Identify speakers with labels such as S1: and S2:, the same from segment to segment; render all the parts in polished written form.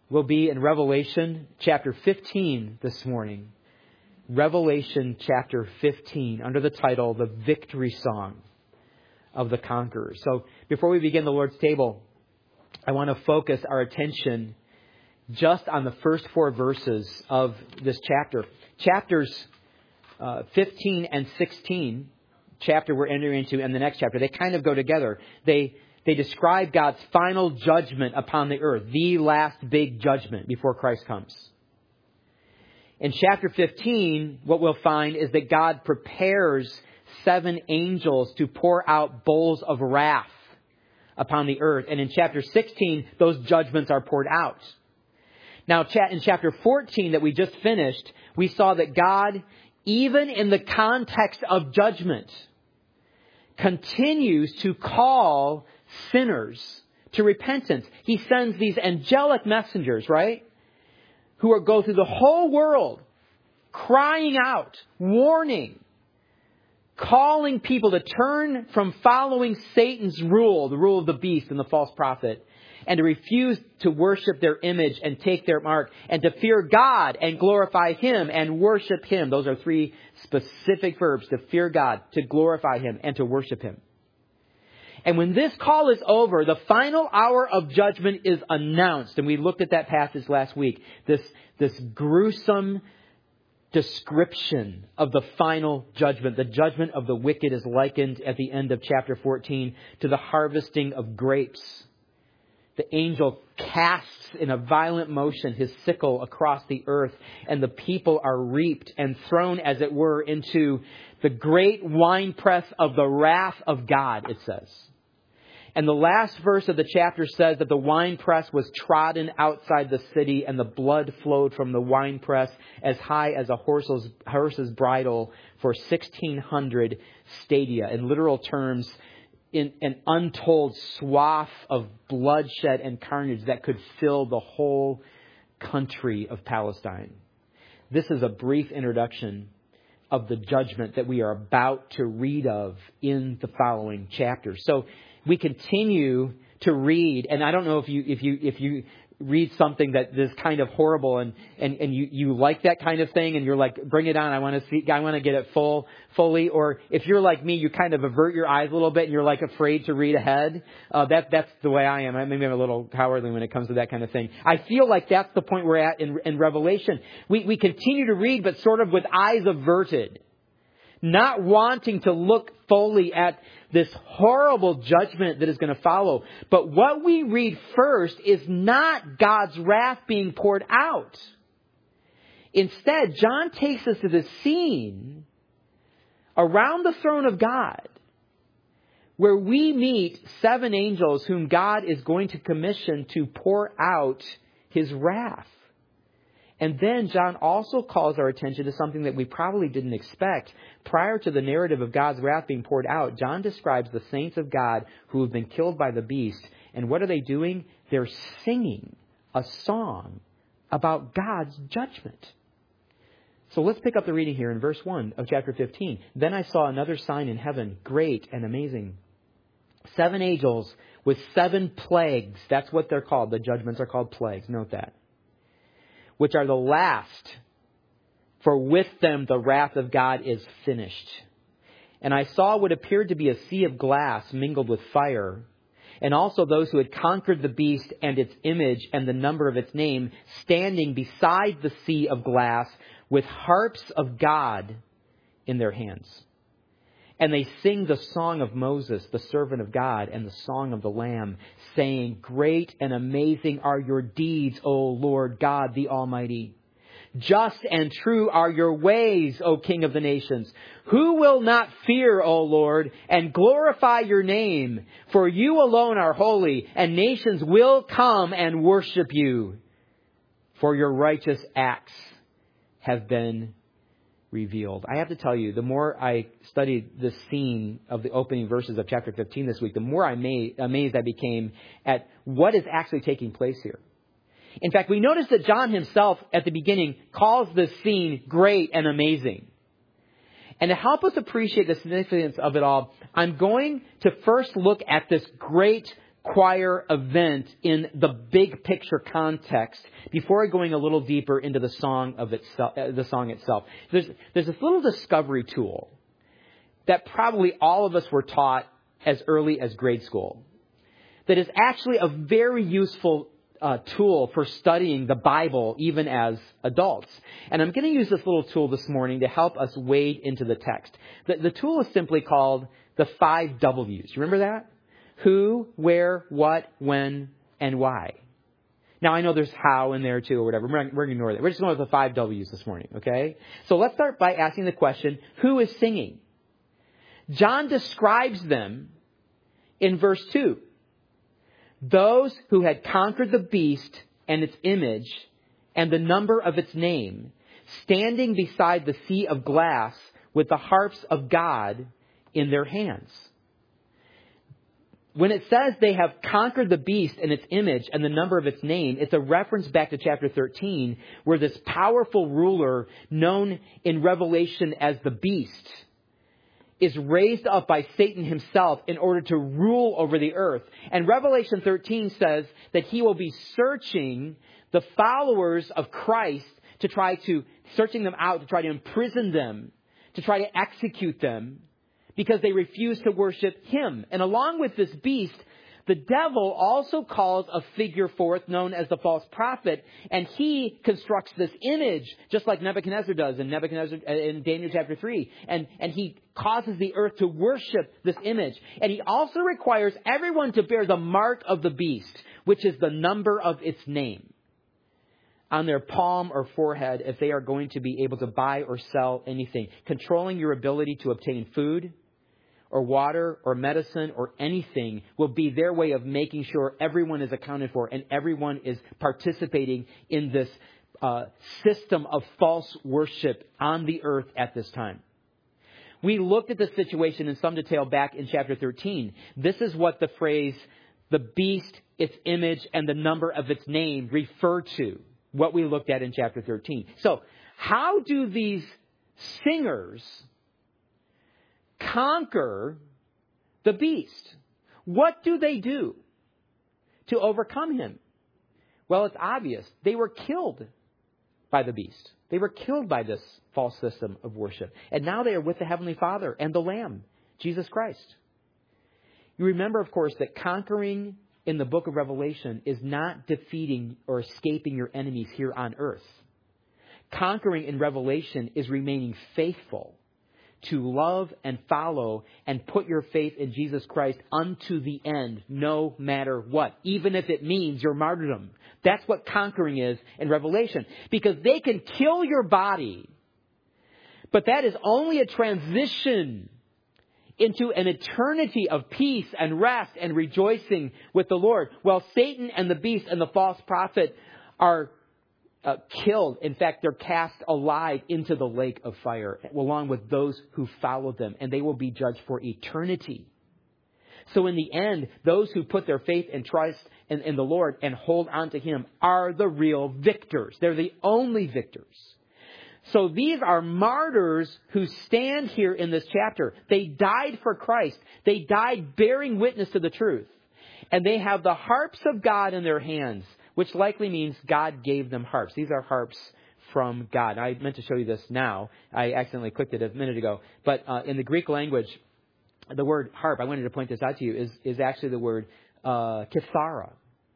S1: We'll be in Revelation chapter 15 this morning. Revelation chapter 15, under the title, The Victory Song of the Conqueror. So before we begin the Lord's table, I want to focus our attention just on the first 4 verses of this chapter. Chapters 15 and 16, chapter we're entering into, and the next chapter, they kind of go together. They describe God's final judgment upon the earth, the last big judgment before Christ comes. In chapter 15, what we'll find is that God prepares 7 angels to pour out bowls of wrath upon the earth. And in chapter 16, those judgments are poured out. Now, in chapter 14 that we just finished, we saw that God, even in the context of judgment, continues to call sinners to repentance. He sends these angelic messengers, right? Who go through the whole world crying out, warning, calling people to turn from following Satan's rule, the rule of the beast and the false prophet, and to refuse to worship their image and take their mark, and to fear God and glorify Him and worship Him. Those are 3 specific verbs: to fear God, to glorify Him, and to worship Him. And when this call is over, the final hour of judgment is announced. And we looked at that passage last week. This gruesome description of the final judgment. The judgment of the wicked is likened at the end of chapter 14 to the harvesting of grapes. The angel casts in a violent motion his sickle across the earth, and the people are reaped and thrown, as it were, into the great winepress of the wrath of God, it says. And the last verse of the chapter says that the winepress was trodden outside the city, and the blood flowed from the winepress as high as a horse's bridle for 1,600 stadia. In literal terms, in an untold swath of bloodshed and carnage that could fill the whole country of Palestine. This is a brief introduction of the judgment that we are about to read of in the following chapters. So we continue to read, and I don't know if you read something that is kind of horrible and you like that kind of thing, and you're like, bring it on, I want to get it fully. Or if you're like me, you kind of avert your eyes a little bit and you're like afraid to read ahead. That's the way I am. Maybe I'm a little cowardly when it comes to that kind of thing. I feel like that's the point we're at in Revelation. We continue to read, but sort of with eyes averted, not wanting to look fully at this horrible judgment that is going to follow. But what we read first is not God's wrath being poured out. Instead, John takes us to the scene around the throne of God, where we meet 7 angels whom God is going to commission to pour out His wrath. And then John also calls our attention to something that we probably didn't expect. Prior to the narrative of God's wrath being poured out, John describes the saints of God who have been killed by the beast. And what are they doing? They're singing a song about God's judgment. So let's pick up the reading here in verse 1 of chapter 15. Then I saw another sign in heaven, great and amazing. 7 angels with 7 plagues. That's what they're called. The judgments are called plagues. Note that. Which are the last, for with them the wrath of God is finished. And I saw what appeared to be a sea of glass mingled with fire, and also those who had conquered the beast and its image and the number of its name, standing beside the sea of glass with harps of God in their hands. And they sing the song of Moses, the servant of God, and the song of the Lamb, saying, great and amazing are your deeds, O Lord God the Almighty. Just and true are your ways, O King of the nations. Who will not fear, O Lord, and glorify your name? For you alone are holy, and nations will come and worship you. For your righteous acts have been revealed. I have to tell you, the more I studied the scene of the opening verses of chapter 15 this week, the more amazed I became at what is actually taking place here. In fact, we notice that John himself at the beginning calls this scene great and amazing. And to help us appreciate the significance of it all, I'm going to first look at this great choir event in the big picture context before going a little deeper into the song itself. There's this little discovery tool that probably all of us were taught as early as grade school that is actually a very useful tool for studying the Bible even as adults. And I'm going to use this little tool this morning to help us wade into the text. The tool is simply called the 5 W's. You remember that? Who, where, what, when, and why. Now, I know there's how in there too or whatever. We're going to ignore that. We're just going with the 5 W's this morning, okay? So let's start by asking the question, who is singing? John describes them in verse 2. Those who had conquered the beast and its image and the number of its name, standing beside the sea of glass with the harps of God in their hands. When it says they have conquered the beast and its image and the number of its name, it's a reference back to chapter 13, where this powerful ruler, known in Revelation as the beast, is raised up by Satan himself in order to rule over the earth. And Revelation 13 says that he will be searching the followers of Christ searching them out to try to imprison them, to try to execute them, because they refuse to worship him. And along with this beast, the devil also calls a figure forth known as the false prophet, and he constructs this image just like Nebuchadnezzar does in Daniel chapter 3. And he causes the earth to worship this image. And he also requires everyone to bear the mark of the beast, which is the number of its name, on their palm or forehead if they are going to be able to buy or sell anything, controlling your ability to obtain food or water or medicine or anything will be their way of making sure everyone is accounted for and everyone is participating in this system of false worship on the earth at this time. We looked at the situation in some detail back in chapter 13. This is what the phrase, the beast, its image, and the number of its name refer to, what we looked at in chapter 13. So, how do these singers conquer the beast? What do they do to overcome him? Well, it's obvious. They were killed by the beast. They were killed by this false system of worship. And now they are with the Heavenly Father and the Lamb, Jesus Christ. You remember, of course, that conquering in the book of Revelation is not defeating or escaping your enemies here on earth. Conquering in Revelation is remaining faithful to love and follow and put your faith in Jesus Christ unto the end, no matter what, even if it means your martyrdom. That's what conquering is in Revelation, because they can kill your body, but that is only a transition into an eternity of peace and rest and rejoicing with the Lord, while Satan and the beast and the false prophet are killed. In fact, they're cast alive into the lake of fire, along with those who follow them, and they will be judged for eternity. So in the end, those who put their faith and trust in the Lord and hold on to him are the real victors. They're the only victors. So these are martyrs who stand here in this chapter. They died for Christ. They died bearing witness to the truth. And they have the harps of God in their hands, which likely means God gave them harps. These are harps from God. I meant to show you this now. I accidentally clicked it a minute ago. But in the Greek language, the word harp, I wanted to point this out to you, is actually the word kithara.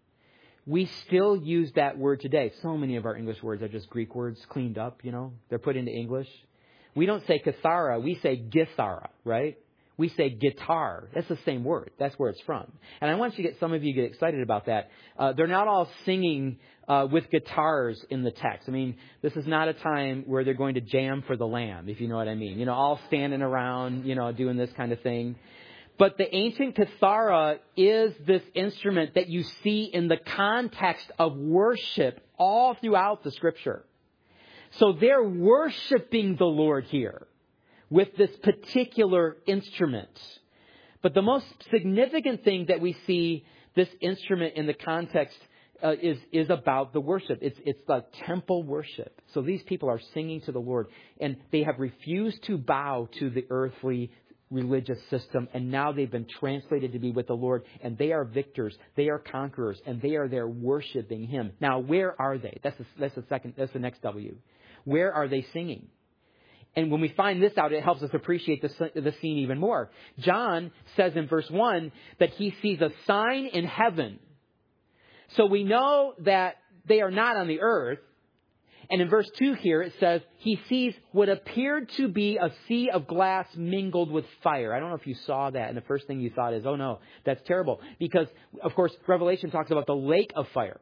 S1: We still use that word today. So many of our English words are just Greek words cleaned up, They're put into English. We don't say kithara, we say githara, right? We say guitar. That's the same word. That's where it's from. And I want some of you to get excited about that. They're not all singing with guitars in the text. I mean, this is not a time where they're going to jam for the Lamb, if you know what I mean. All standing around, doing this kind of thing. But the ancient kithara is this instrument that you see in the context of worship all throughout the Scripture. So they're worshiping the Lord here with this particular instrument. But the most significant thing that we see this instrument in the context is about the worship. It's the temple worship. So these people are singing to the Lord, and they have refused to bow to the earthly religious system, and now they've been translated to be with the Lord, and they are victors, they are conquerors, and they are there worshiping Him. Now, where are they? That's the next W. Where are they singing? And when we find this out, it helps us appreciate the scene even more. John says in verse 1 that he sees a sign in heaven. So we know that they are not on the earth. And in verse 2 here, it says, he sees what appeared to be a sea of glass mingled with fire. I don't know if you saw that. And the first thing you thought is, oh no, that's terrible. Because, of course, Revelation talks about the lake of fire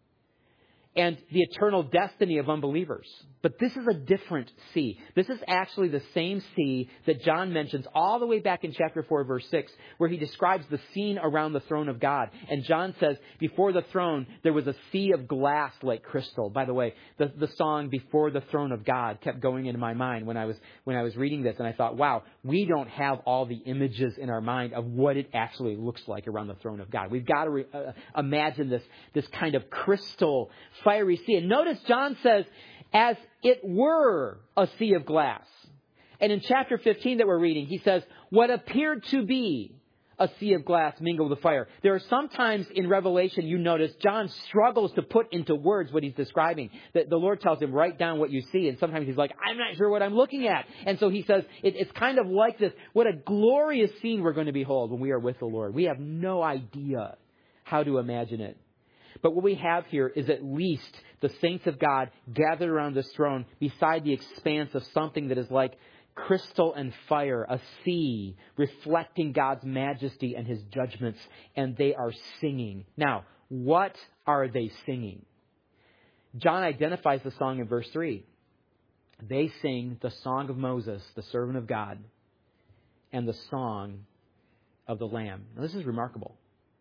S1: and the eternal destiny of unbelievers. But this is a different sea. This is actually the same sea that John mentions all the way back in chapter 4, verse 6, where he describes the scene around the throne of God. And John says, before the throne, there was a sea of glass like crystal. By the way, the song Before the Throne of God kept going into my mind when I was reading this. And I thought, wow, we don't have all the images in our mind of what it actually looks like around the throne of God. We've got to imagine this kind of crystal fiery sea. And notice John says, as it were a sea of glass. And in chapter 15 that we're reading, he says, what appeared to be a sea of glass mingled with fire. There are sometimes in Revelation, you notice, John struggles to put into words what he's describing. The Lord tells him, write down what you see. And sometimes he's like, I'm not sure what I'm looking at. And so he says, it's kind of like this. What a glorious scene we're going to behold when we are with the Lord. We have no idea how to imagine it. But what we have here is at least the saints of God gathered around this throne beside the expanse of something that is like crystal and fire, a sea reflecting God's majesty and His judgments, and they are singing. Now, what are they singing? John identifies the song in verse 3. They sing the song of Moses, the servant of God, and the song of the Lamb. Now, this is remarkable.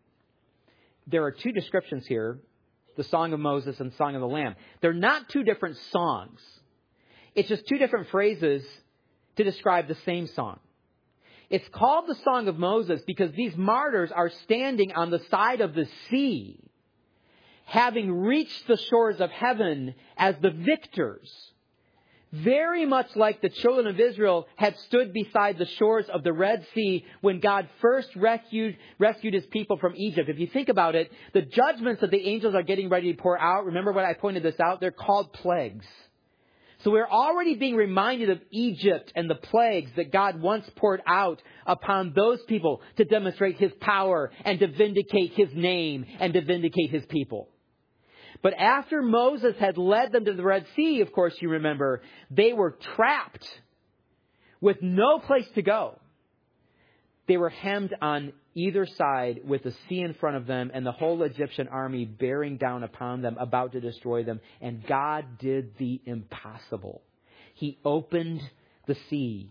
S1: There are two descriptions here, the Song of Moses and Song of the Lamb. They're not two different songs. It's just two different phrases to describe the same song. It's called the Song of Moses because these martyrs are standing on the side of the sea, having reached the shores of heaven as the victors. Very much like the children of Israel had stood beside the shores of the Red Sea when God first rescued His people from Egypt. If you think about it, the judgments that the angels are getting ready to pour out, remember when I pointed this out? They're called plagues. So we're already being reminded of Egypt and the plagues that God once poured out upon those people to demonstrate His power and to vindicate His name and to vindicate His people. But after Moses had led them to the Red Sea, of course, you remember, they were trapped with no place to go. They were hemmed on either side with the sea in front of them and the whole Egyptian army bearing down upon them, about to destroy them. And God did the impossible. He opened the sea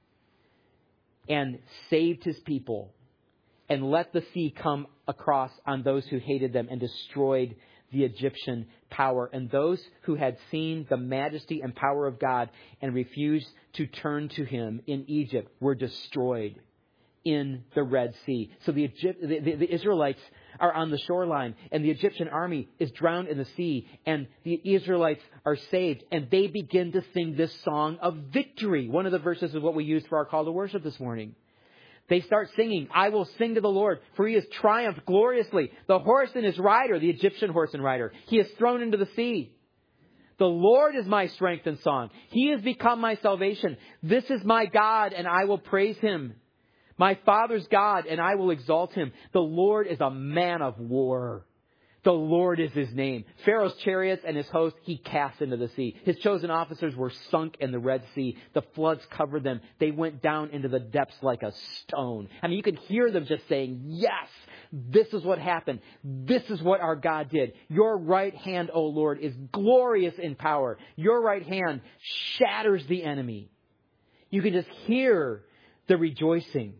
S1: and saved His people and let the sea come across on those who hated them and destroyed the Egyptian power. And those who had seen the majesty and power of God and refused to turn to Him in Egypt were destroyed in the Red Sea. So the Israelites are on the shoreline and the Egyptian army is drowned in the sea, and the Israelites are saved, and they begin to sing this song of victory. One of the verses is what we used for our call to worship this morning. They start singing, I will sing to the Lord, for He has triumphed gloriously. The horse and his rider, the Egyptian horse and rider, He is thrown into the sea. The Lord is my strength and song. He has become my salvation. This is my God, and I will praise Him. My Father's God, and I will exalt Him. The Lord is a man of war. The Lord is His name. Pharaoh's chariots and his host He cast into the sea. His chosen officers were sunk in the Red Sea. The floods covered them. They went down into the depths like a stone. I mean, you could hear them just saying, yes, this is what happened. This is what our God did. Your right hand, O Lord, is glorious in power. Your right hand shatters the enemy. You can just hear the rejoicing.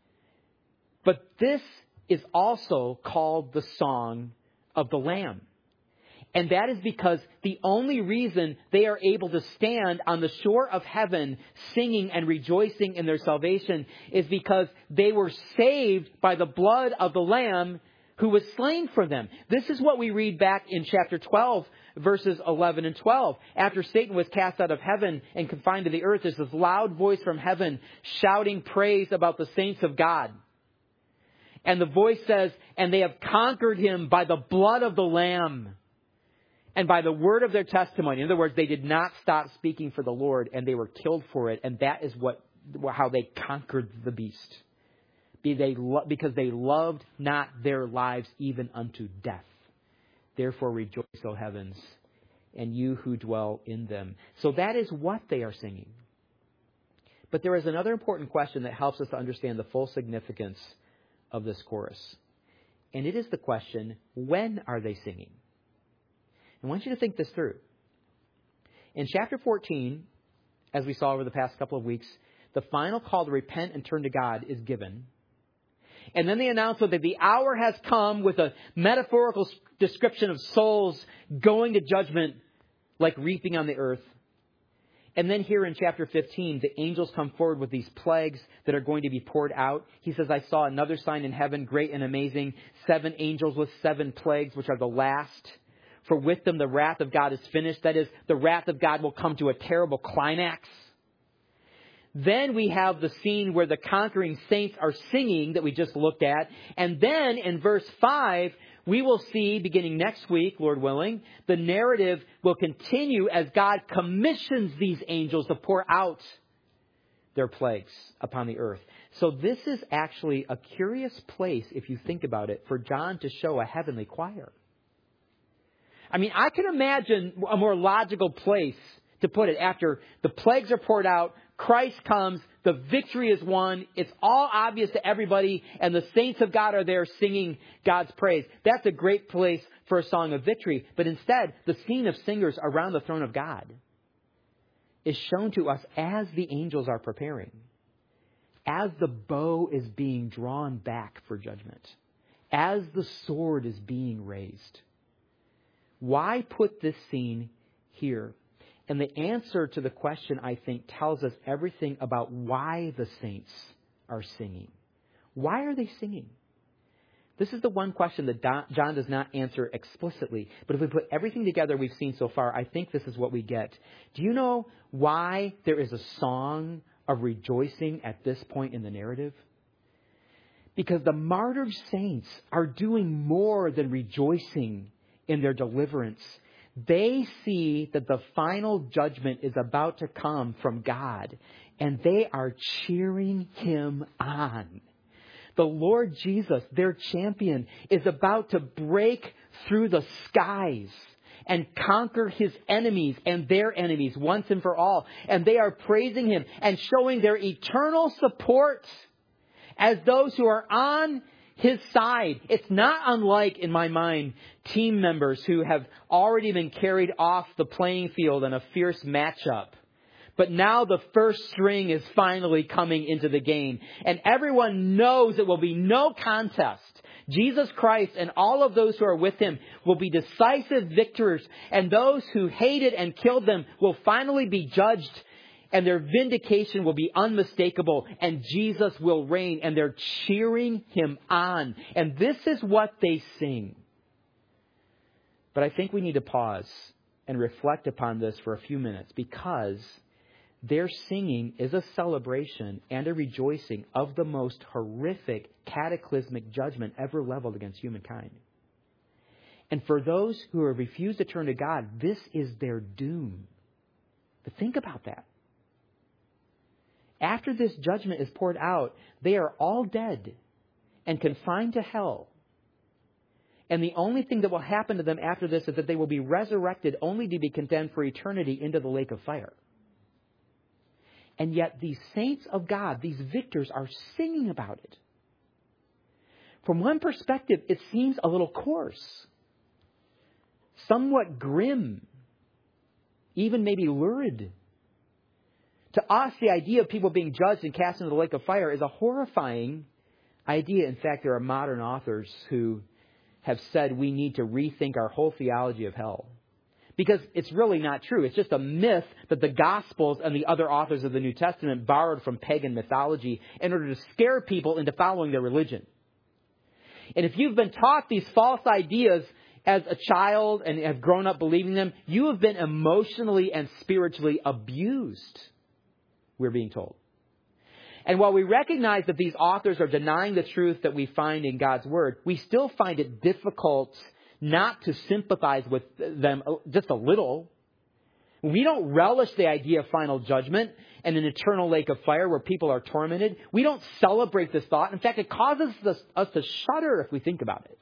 S1: But this is also called the Song of the Lamb. And that is because the only reason they are able to stand on the shore of heaven singing and rejoicing in their salvation is because they were saved by the blood of the Lamb who was slain for them. This is what we read back in chapter 12, verses 11 and 12. After Satan was cast out of heaven and confined to the earth, there's this loud voice from heaven shouting praise about the saints of God. And the voice says, and they have conquered him by the blood of the Lamb and by the word of their testimony. In other words, they did not stop speaking for the Lord, and they were killed for it. And that is how they conquered the beast. Because they loved not their lives even unto death. Therefore rejoice, O heavens, and you who dwell in them. So that is what they are singing. But there is another important question that helps us to understand the full significance of this chorus. And it is the question, when are they singing? I want you to think this through. In chapter 14, as we saw over the past couple of weeks, the final call to repent and turn to God is given. And then they announce that the hour has come, with a metaphorical description of souls going to judgment like reaping on the earth. And then here in chapter 15, the angels come forward with these plagues that are going to be poured out. He says, I saw another sign in heaven, great and amazing, 7 angels with 7 plagues, which are the last. For with them the wrath of God is finished. That is, the wrath of God will come to a terrible climax. Then we have the scene where the conquering saints are singing that we just looked at. And then in verse 5, we will see, beginning next week, Lord willing, the narrative will continue as God commissions these angels to pour out their plagues upon the earth. So this is actually a curious place, if you think about it, for John to show a heavenly choir. I mean, I can imagine a more logical place to put it. After the plagues are poured out, Christ comes, the victory is won, it's all obvious to everybody, and the saints of God are there singing God's praise. That's a great place for a song of victory. But instead, the scene of singers around the throne of God is shown to us as the angels are preparing, as the bow is being drawn back for judgment, as the sword is being raised. Why put this scene here? And the answer to the question, I think, tells us everything about why the saints are singing. Why are they singing? This is the one question that John does not answer explicitly. But if we put everything together we've seen so far, I think this is what we get. Do you know why there is a song of rejoicing at this point in the narrative? Because the martyred saints are doing more than rejoicing in their deliverance. They see that the final judgment is about to come from God, and they are cheering him on. The Lord Jesus, their champion, is about to break through the skies and conquer his enemies and their enemies once and for all. And they are praising him and showing their eternal support as those who are on his side. It's not unlike, in my mind, team members who have already been carried off the playing field in a fierce matchup. But now the first string is finally coming into the game. And everyone knows it will be no contest. Jesus Christ and all of those who are with him will be decisive victors. And those who hated and killed them will finally be judged. And their vindication will be unmistakable, and Jesus will reign, and they're cheering him on. And this is what they sing. But I think we need to pause and reflect upon this for a few minutes, because their singing is a celebration and a rejoicing of the most horrific, cataclysmic judgment ever leveled against humankind. And for those who have refused to turn to God, this is their doom. But think about that. After this judgment is poured out, they are all dead and confined to hell. And the only thing that will happen to them after this is that they will be resurrected only to be condemned for eternity into the lake of fire. And yet these saints of God, these victors, are singing about it. From one perspective, it seems a little coarse, somewhat grim, even maybe lurid. To us, the idea of people being judged and cast into the lake of fire is a horrifying idea. In fact, there are modern authors who have said we need to rethink our whole theology of hell. Because it's really not true. It's just a myth that the Gospels and the other authors of the New Testament borrowed from pagan mythology in order to scare people into following their religion. And if you've been taught these false ideas as a child and have grown up believing them, you have been emotionally and spiritually abused, we're being told. And while we recognize that these authors are denying the truth that we find in God's Word, we still find it difficult not to sympathize with them just a little. We don't relish the idea of final judgment and an eternal lake of fire where people are tormented. We don't celebrate this thought. In fact, it causes us to shudder if we think about it.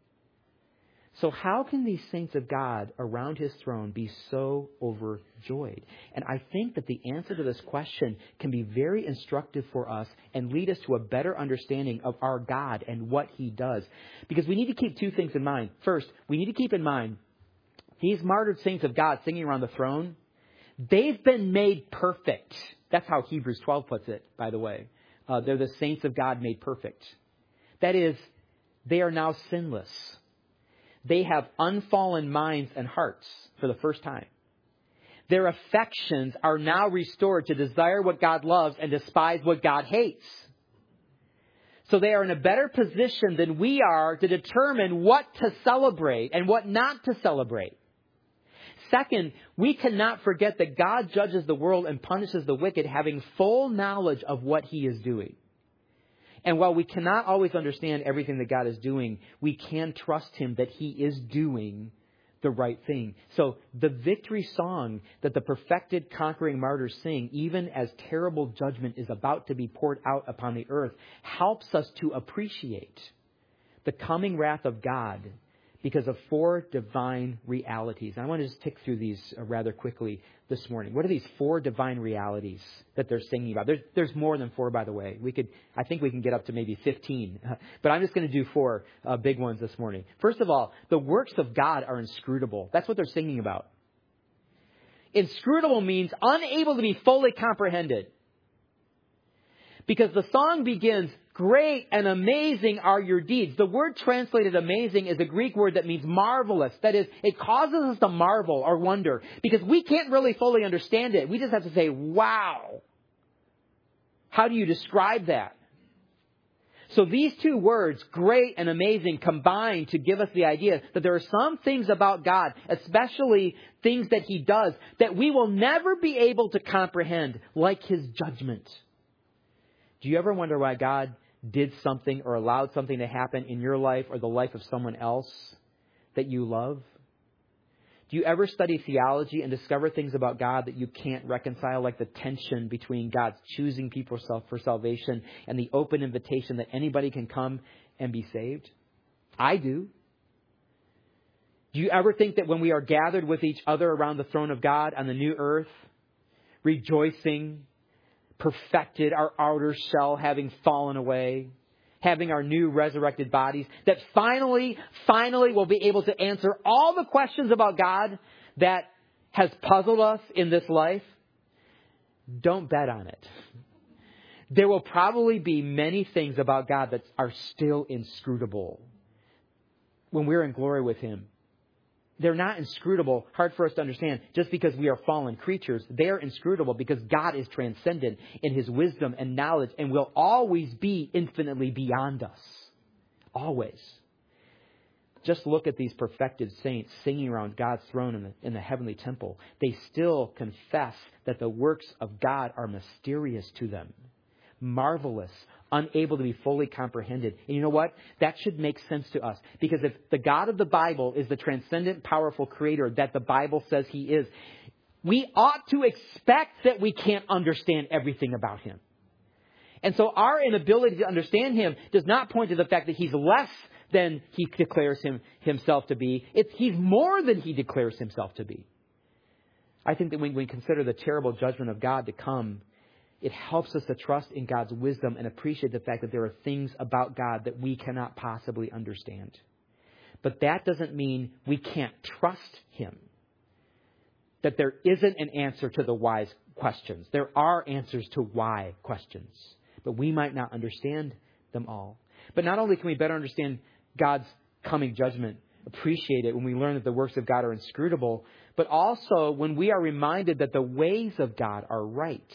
S1: So how can these saints of God around His throne be so overjoyed? And I think that the answer to this question can be very instructive for us and lead us to a better understanding of our God and what He does. Because we need to keep two things in mind. First, we need to keep in mind these martyred saints of God singing around the throne, they've been made perfect. That's how Hebrews 12 puts it, by the way. They're the saints of God made perfect. That is, they are now sinless. They have unfallen minds and hearts for the first time. Their affections are now restored to desire what God loves and despise what God hates. So they are in a better position than we are to determine what to celebrate and what not to celebrate. Second, we cannot forget that God judges the world and punishes the wicked, having full knowledge of what He is doing. And while we cannot always understand everything that God is doing, we can trust Him that He is doing the right thing. So the victory song that the perfected conquering martyrs sing, even as terrible judgment is about to be poured out upon the earth, helps us to appreciate the coming wrath of God because of four divine realities. And I want to just tick through these rather quickly this morning. What are these four divine realities that they're singing about? There's more than four, by the way. I think we can get up to maybe 15. But I'm just going to do four big ones this morning. First of all, the works of God are inscrutable. That's what they're singing about. Inscrutable means unable to be fully comprehended. Because the song begins, great and amazing are your deeds. The word translated amazing is a Greek word that means marvelous. That is, it causes us to marvel or wonder because we can't really fully understand it. We just have to say, wow. How do you describe that? So these two words, great and amazing, combine to give us the idea that there are some things about God, especially things that He does, that we will never be able to comprehend, like His judgment. Do you ever wonder why God did something or allowed something to happen in your life or the life of someone else that you love? Do you ever study theology and discover things about God that you can't reconcile, like the tension between God's choosing people for salvation and the open invitation that anybody can come and be saved? I do. Do you ever think that when we are gathered with each other around the throne of God on the new earth, rejoicing, perfected, our outer shell having fallen away, having our new resurrected bodies, that finally we'll be able to answer all the questions about God that has puzzled us in this life? Don't bet on it. There will probably be many things about God that are still inscrutable when we're in glory with Him. They're not inscrutable, hard for us to understand, just because we are fallen creatures. They're inscrutable because God is transcendent in His wisdom and knowledge and will always be infinitely beyond us. Always. Just look at these perfected saints singing around God's throne in the heavenly temple. They still confess that the works of God are mysterious to them, marvelous, unable to be fully comprehended. And you know what? That should make sense to us. Because if the God of the Bible is the transcendent, powerful creator that the Bible says He is, we ought to expect that we can't understand everything about Him. And so our inability to understand Him does not point to the fact that He's less than He declares Himself to be. He's more than He declares Himself to be. I think that when we consider the terrible judgment of God to come, it helps us to trust in God's wisdom and appreciate the fact that there are things about God that we cannot possibly understand. But that doesn't mean we can't trust Him. That there isn't an answer to the why questions. There are answers to why questions. But we might not understand them all. But not only can we better understand God's coming judgment, appreciate it when we learn that the works of God are inscrutable, but also when we are reminded that the ways of God are right.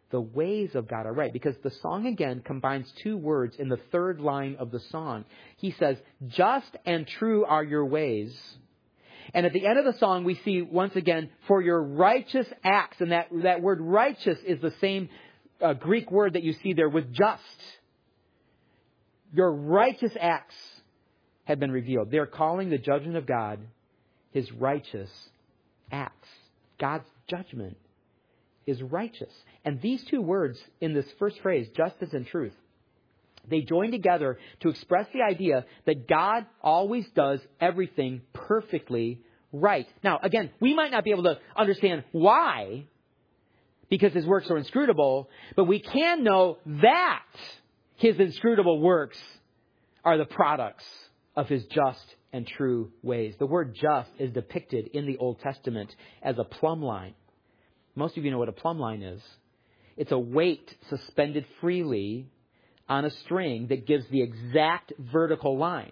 S1: The ways of God are right. Because the song again combines two words in the third line of the song. He says, just and true are your ways. And at the end of the song, we see once again, for your righteous acts. And that word righteous is the same Greek word that you see there with just. Your righteous acts have been revealed. They're calling the judgment of God his righteous acts. God's judgment is righteous. And these two words in this first phrase, justice and truth, they join together to express the idea that God always does everything perfectly right. Now, again, we might not be able to understand why, because his works are inscrutable, but we can know that his inscrutable works are the products of his just and true ways. The word just is depicted in the Old Testament as a plumb line. Most of you know what a plumb line is. It's a weight suspended freely on a string that gives the exact vertical line.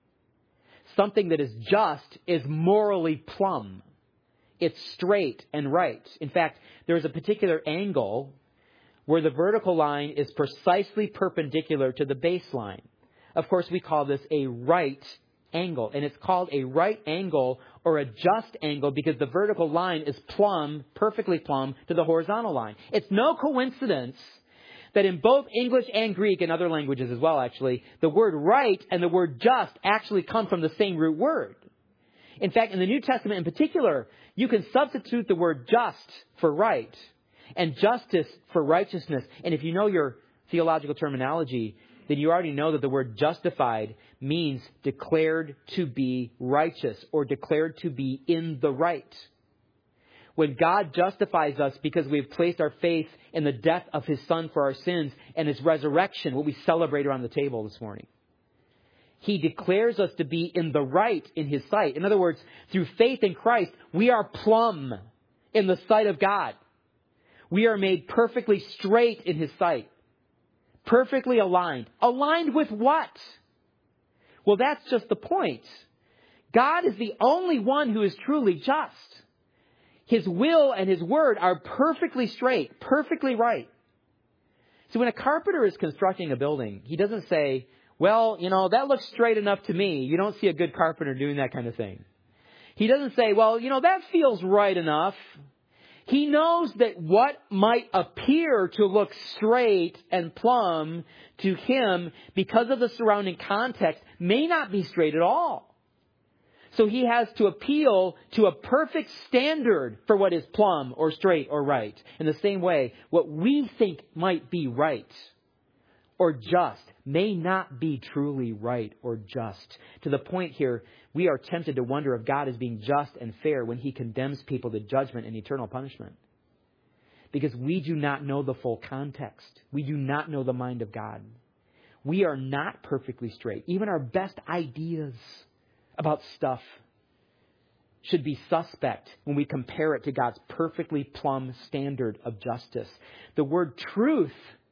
S1: Something that is just is morally plumb. It's straight and right. In fact, there is a particular angle where the vertical line is precisely perpendicular to the baseline. Of course, we call this a right angle. And it's called a right angle or a just angle because the vertical line is plumb, perfectly plumb to the horizontal line. It's no coincidence that in both English and Greek and other languages as well, actually, the word right and the word just actually come from the same root word. In fact, in the New Testament in particular, you can substitute the word just for right and justice for righteousness. And if you know your theological terminology, then you already know that the word justified means declared to be righteous or declared to be in the right. When God justifies us because we've placed our faith in the death of his Son for our sins and his resurrection, what we celebrate around the table this morning, he declares us to be in the right in his sight. In other words, through faith in Christ, we are plumb in the sight of God. We are made perfectly straight in his sight. Perfectly aligned. Aligned with what? Well, that's just the point. God is the only one who is truly just. His will and his word are perfectly straight, perfectly right. So when a carpenter is constructing a building, he doesn't say, well, that looks straight enough to me. You don't see a good carpenter doing that kind of thing. He doesn't say, well, that feels right enough. He knows that what might appear to look straight and plumb to him because of the surrounding context may not be straight at all. So he has to appeal to a perfect standard for what is plumb or straight or right. In the same way, what we think might be right or just may not be truly right or just. To the point here, we are tempted to wonder if God is being just and fair when he condemns people to judgment and eternal punishment. Because we do not know the full context. We do not know the mind of God. We are not perfectly straight. Even our best ideas about stuff should be suspect when we compare it to God's perfectly plumb standard of justice. The word truth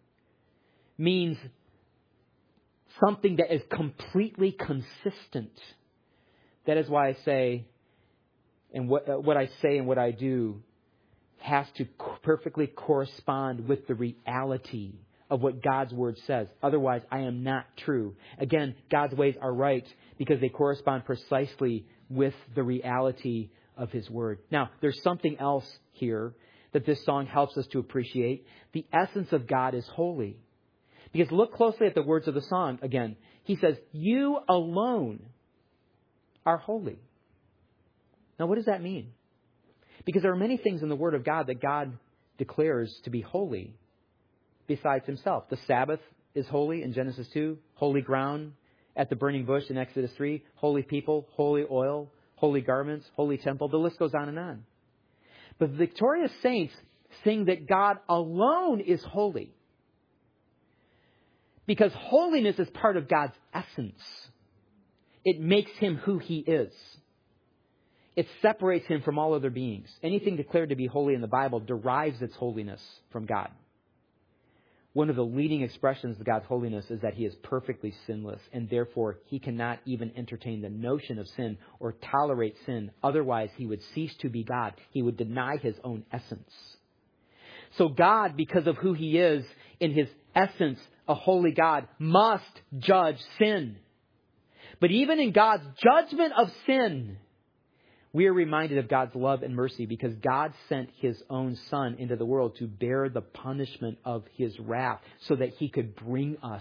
S1: means something that is completely consistent. That is why I say, and what I say and what I do has to perfectly correspond with the reality of what God's word says. Otherwise, I am not true. Again, God's ways are right because they correspond precisely with the reality of his word. Now, there's something else here that this song helps us to appreciate. The essence of God is holy. Because look closely at the words of the song again. He says, you alone are holy. Now, what does that mean? Because there are many things in the Word of God that God declares to be holy besides himself. The Sabbath is holy in Genesis 2. Holy ground at the burning bush in Exodus 3. Holy people, holy oil, holy garments, holy temple. The list goes on and on. But the victorious saints sing that God alone is holy. Because holiness is part of God's essence. It makes him who he is. It separates him from all other beings. Anything declared to be holy in the Bible derives its holiness from God. One of the leading expressions of God's holiness is that he is perfectly sinless, and therefore he cannot even entertain the notion of sin or tolerate sin. Otherwise, he would cease to be God. He would deny his own essence. So God, because of who He is in His essence, a holy God, must judge sin. But even in God's judgment of sin, we are reminded of God's love and mercy because God sent His own Son into the world to bear the punishment of His wrath so that He could bring us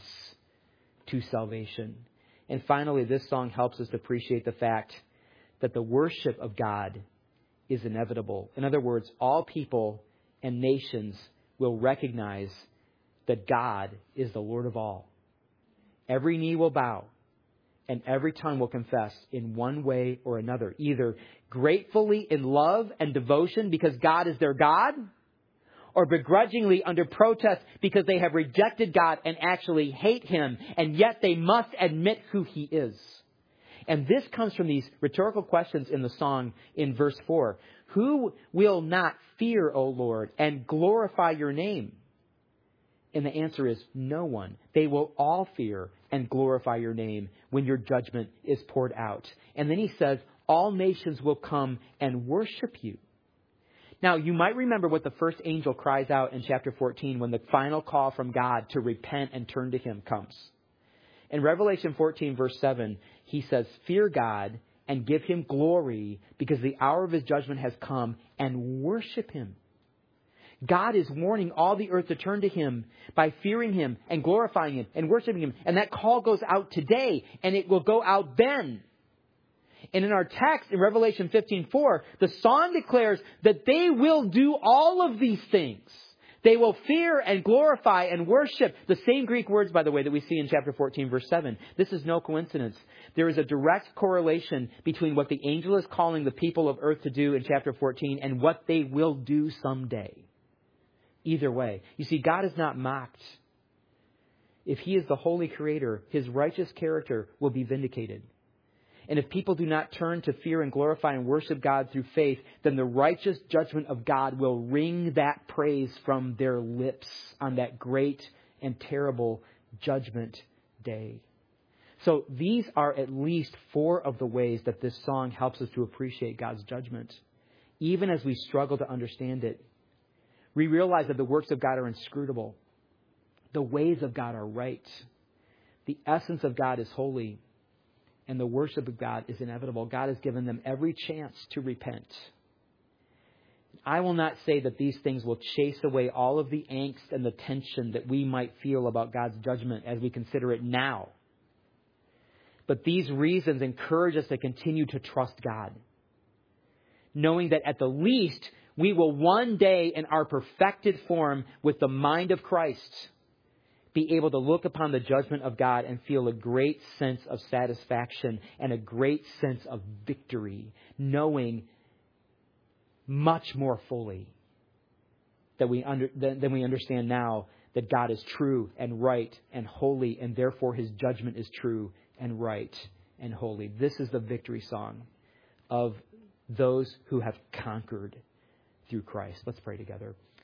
S1: to salvation. And finally, this song helps us appreciate the fact that the worship of God is inevitable. In other words, all people and nations will recognize that God is the Lord of all. Every knee will bow and every tongue will confess in one way or another, either gratefully in love and devotion because God is their God, or begrudgingly under protest because they have rejected God and actually hate Him, and yet they must admit who He is. And this comes from these rhetorical questions in the song in verse 4. Who will not fear, O Lord, and glorify your name? And the answer is no one. They will all fear and glorify your name when your judgment is poured out. And then he says, all nations will come and worship you. Now, you might remember what the first angel cries out in chapter 14 when the final call from God to repent and turn to Him comes. In Revelation 14, verse 7, he says, fear God and give Him glory because the hour of His judgment has come, and worship Him. God is warning all the earth to turn to Him by fearing Him and glorifying Him and worshiping Him. And that call goes out today, and it will go out then. And in our text in Revelation 15:4, the song declares that they will do all of these things. They will fear and glorify and worship. The same Greek words, by the way, that we see in chapter 14, verse 7. This is no coincidence. There is a direct correlation between what the angel is calling the people of earth to do in chapter 14 and what they will do someday. Either way. You see, God is not mocked. If He is the holy creator, His righteous character will be vindicated. And if people do not turn to fear and glorify and worship God through faith, then the righteous judgment of God will wring that praise from their lips on that great and terrible judgment day. So these are at least 4 of the ways that this song helps us to appreciate God's judgment, even as we struggle to understand it. We realize that the works of God are inscrutable. The ways of God are right. The essence of God is holy. And the worship of God is inevitable. God has given them every chance to repent. I will not say that these things will chase away all of the angst and the tension that we might feel about God's judgment as we consider it now. But these reasons encourage us to continue to trust God, knowing that at the least we will one day in our perfected form with the mind of Christ be able to look upon the judgment of God and feel a great sense of satisfaction and a great sense of victory, knowing much more fully than we understand now that God is true and right and holy, and therefore His judgment is true and right and holy. This is the victory song of those who have conquered through Christ. Let's pray together.